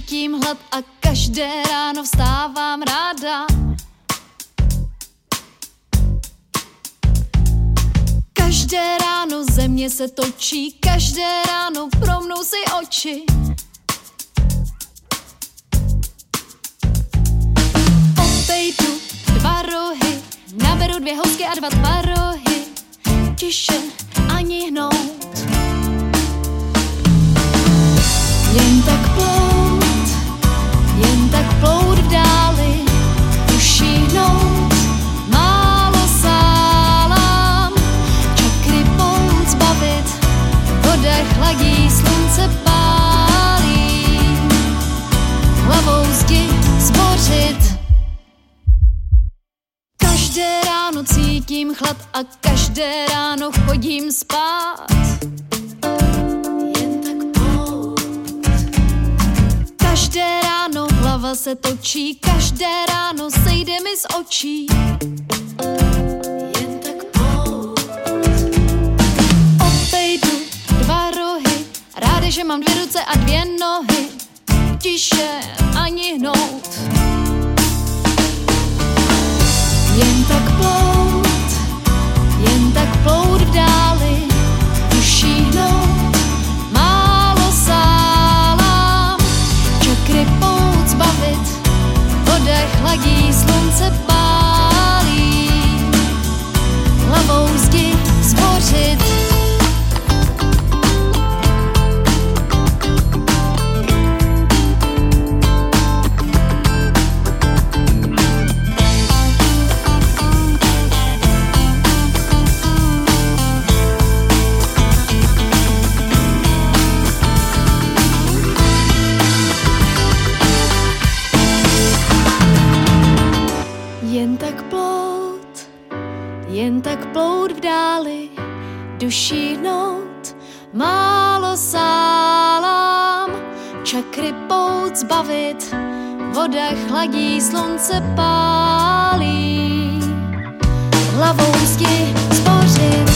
cítím hlad a každé ráno vstávám ráda. Každé ráno země se točí, každé ráno promnou si oči. Obejdu 2 rohy, naberu 2 housky a 2 tvarohy. Tiše ani hnout, jen tak plout v dáli, ušíhnout, málo sálám, čakry pout zbavit, voda chladí, slunce pálí, hlavou zdi zbořit. Každé ráno cítím chlad a každé ráno chodím spát. Jen tak plout. Každé ráno hlava se točí, každé ráno sejde mi z očí. Jen tak plout. Obejdu 2 rohy, ráda, že mám 2 ruce a 2 nohy. Tiše ani hnout. Jen tak plout v dáli, ušíhnout, málo sálám, čakry pout zbavit, voda chladí, slunce pálí, hlavou zdi zbořit. Jen tak plout v dáli, dušíhnout, málo sálám, čakry pout zbavit, voda chladí, slunce pálí, hlavou zdi zbořit.